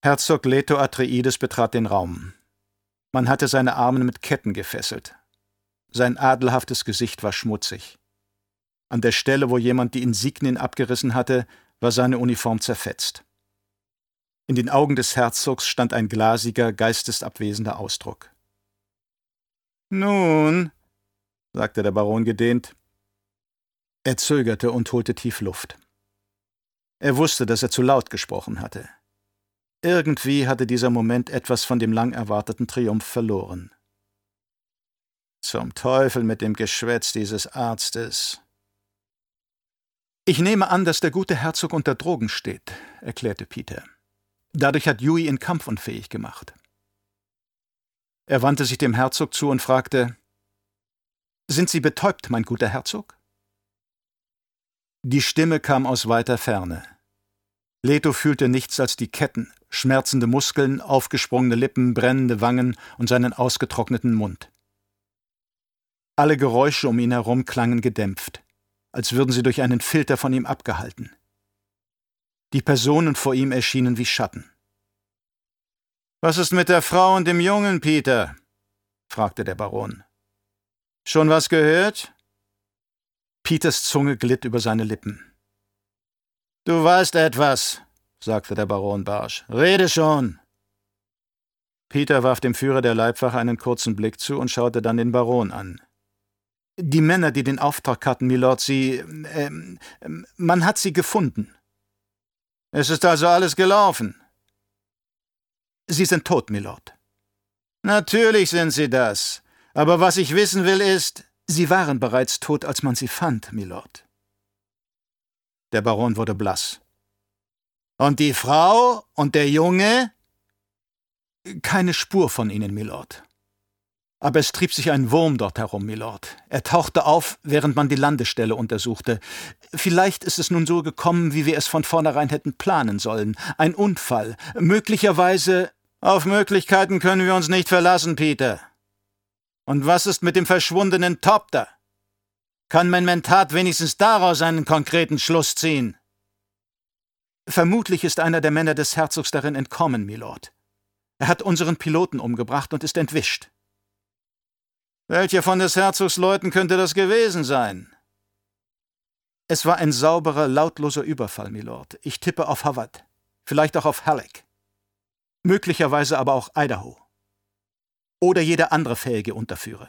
Herzog Leto Atreides betrat den Raum. Man hatte seine Arme mit Ketten gefesselt. Sein adelhaftes Gesicht war schmutzig. An der Stelle, wo jemand die Insignien abgerissen hatte, war seine Uniform zerfetzt. In den Augen des Herzogs stand ein glasiger, geistesabwesender Ausdruck. »Nun«, sagte der Baron gedehnt. Er zögerte und holte tief Luft. Er wusste, dass er zu laut gesprochen hatte. Irgendwie hatte dieser Moment etwas von dem lang erwarteten Triumph verloren. »Zum Teufel mit dem Geschwätz dieses Arztes!« »Ich nehme an, dass der gute Herzog unter Drogen steht«, erklärte Peter. »Dadurch hat Yui ihn kampfunfähig gemacht.« Er wandte sich dem Herzog zu und fragte, »Sind Sie betäubt, mein guter Herzog?« Die Stimme kam aus weiter Ferne. Leto fühlte nichts als die Ketten, schmerzende Muskeln, aufgesprungene Lippen, brennende Wangen und seinen ausgetrockneten Mund. Alle Geräusche um ihn herum klangen gedämpft, als würden sie durch einen Filter von ihm abgehalten. Die Personen vor ihm erschienen wie Schatten. »Was ist mit der Frau und dem Jungen, Peter?« fragte der Baron. »Schon was gehört?« Peters Zunge glitt über seine Lippen. »Du weißt etwas«, sagte der Baron barsch. »Rede schon!« Peter warf dem Führer der Leibwache einen kurzen Blick zu und schaute dann den Baron an. »Die Männer, die den Auftrag hatten, Milord, man hat sie gefunden.« »Es ist also alles gelaufen?« »Sie sind tot, Milord.« »Natürlich sind sie das. Aber was ich wissen will ist...« »Sie waren bereits tot, als man sie fand, Milord.« Der Baron wurde blass. »Und die Frau und der Junge?« »Keine Spur von ihnen, Milord. Aber es trieb sich ein Wurm dort herum, Milord. Er tauchte auf, während man die Landestelle untersuchte. Vielleicht ist es nun so gekommen, wie wir es von vornherein hätten planen sollen. Ein Unfall. Möglicherweise...« »Auf Möglichkeiten können wir uns nicht verlassen, Peter. Und was ist mit dem verschwundenen Topter? Kann mein Mentat wenigstens daraus einen konkreten Schluss ziehen?« »Vermutlich ist einer der Männer des Herzogs darin entkommen, Milord. Er hat unseren Piloten umgebracht und ist entwischt.« »Welcher von des Herzogs Leuten könnte das gewesen sein?« »Es war ein sauberer, lautloser Überfall, Milord. Ich tippe auf Hawat. Vielleicht auch auf Halleck. Möglicherweise aber auch Idaho. Oder jeder andere fähige Unterführer.«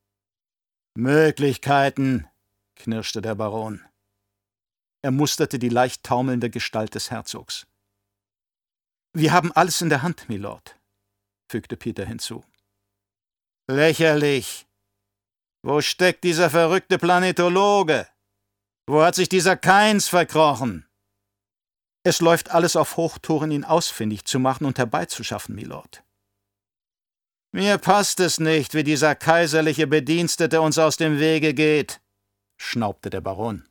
»Möglichkeiten«, knirschte der Baron. Er musterte die leicht taumelnde Gestalt des Herzogs. »Wir haben alles in der Hand, Milord«, fügte Peter hinzu. »Lächerlich! Wo steckt dieser verrückte Planetologe? Wo hat sich dieser Kainz verkrochen?« »Es läuft alles auf Hochtouren, ihn ausfindig zu machen und herbeizuschaffen, Milord.« »Mir passt es nicht, wie dieser kaiserliche Bedienstete uns aus dem Wege geht«, schnaubte der Baron.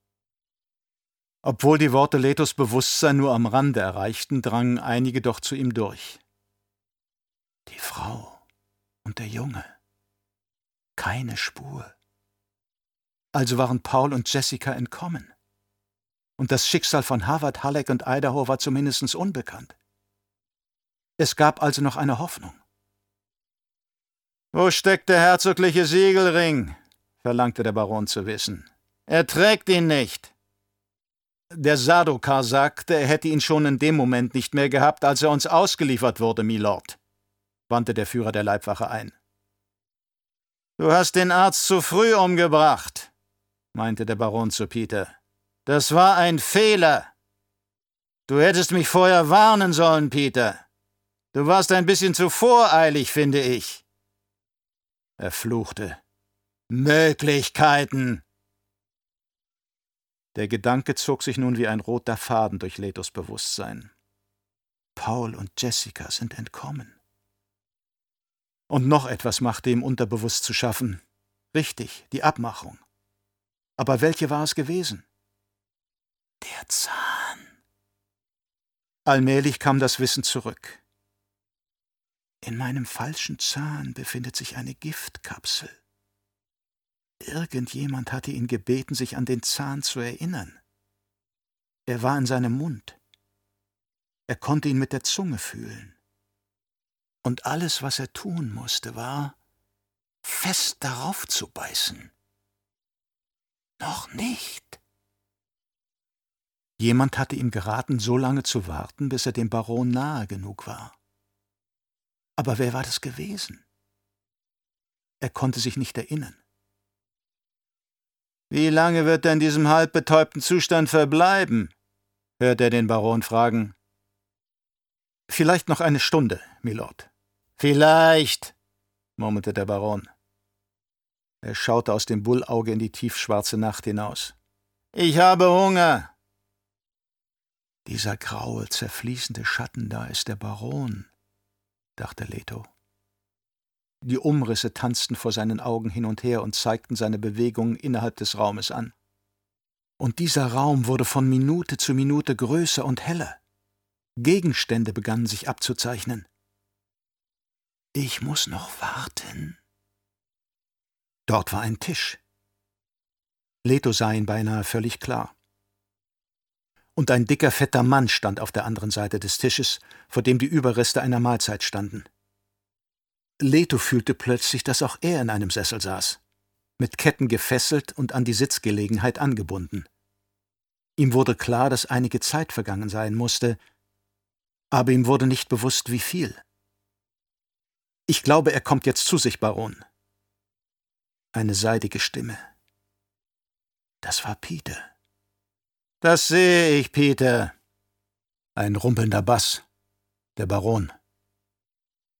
Obwohl die Worte Letos Bewusstsein nur am Rande erreichten, drangen einige doch zu ihm durch. Die Frau und der Junge. Keine Spur. Also waren Paul und Jessica entkommen. Und das Schicksal von Hawat, Halleck und Idaho war zumindest unbekannt. Es gab also noch eine Hoffnung. »Wo steckt der herzogliche Siegelring?« verlangte der Baron zu wissen. »Er trägt ihn nicht.« »Der Sardaukar sagte, er hätte ihn schon in dem Moment nicht mehr gehabt, als er uns ausgeliefert wurde, Milord«, wandte der Führer der Leibwache ein. »Du hast den Arzt zu früh umgebracht«, meinte der Baron zu Peter. »Das war ein Fehler. Du hättest mich vorher warnen sollen, Peter. Du warst ein bisschen zu voreilig, finde ich.« Er fluchte. »Möglichkeiten!« Der Gedanke zog sich nun wie ein roter Faden durch Letos Bewusstsein. Paul und Jessica sind entkommen. Und noch etwas machte ihm unterbewusst zu schaffen. Richtig, die Abmachung. Aber welche war es gewesen? Der Zahn. Allmählich kam das Wissen zurück. In meinem falschen Zahn befindet sich eine Giftkapsel. Irgendjemand hatte ihn gebeten, sich an den Zahn zu erinnern. Er war in seinem Mund. Er konnte ihn mit der Zunge fühlen. Und alles, was er tun musste, war, fest darauf zu beißen. Noch nicht. Jemand hatte ihm geraten, so lange zu warten, bis er dem Baron nahe genug war. Aber wer war das gewesen? Er konnte sich nicht erinnern. »Wie lange wird er in diesem halb betäubten Zustand verbleiben?« hörte er den Baron fragen. »Vielleicht noch eine Stunde, Milord.« »Vielleicht«, murmelte der Baron. Er schaute aus dem Bullauge in die tiefschwarze Nacht hinaus. »Ich habe Hunger!« »Dieser graue, zerfließende Schatten da ist der Baron«, dachte Leto. Die Umrisse tanzten vor seinen Augen hin und her und zeigten seine Bewegungen innerhalb des Raumes an. Und dieser Raum wurde von Minute zu Minute größer und heller. Gegenstände begannen sich abzuzeichnen. »Ich muss noch warten.« Dort war ein Tisch. Leto sah ihn beinahe völlig klar. Und ein dicker, fetter Mann stand auf der anderen Seite des Tisches, vor dem die Überreste einer Mahlzeit standen. Leto fühlte plötzlich, dass auch er in einem Sessel saß, mit Ketten gefesselt und an die Sitzgelegenheit angebunden. Ihm wurde klar, dass einige Zeit vergangen sein musste, aber ihm wurde nicht bewusst, wie viel. »Ich glaube, er kommt jetzt zu sich, Baron.« Eine seidige Stimme. Das war Peter. »Das sehe ich, Peter.« Ein rumpelnder Bass. Der Baron.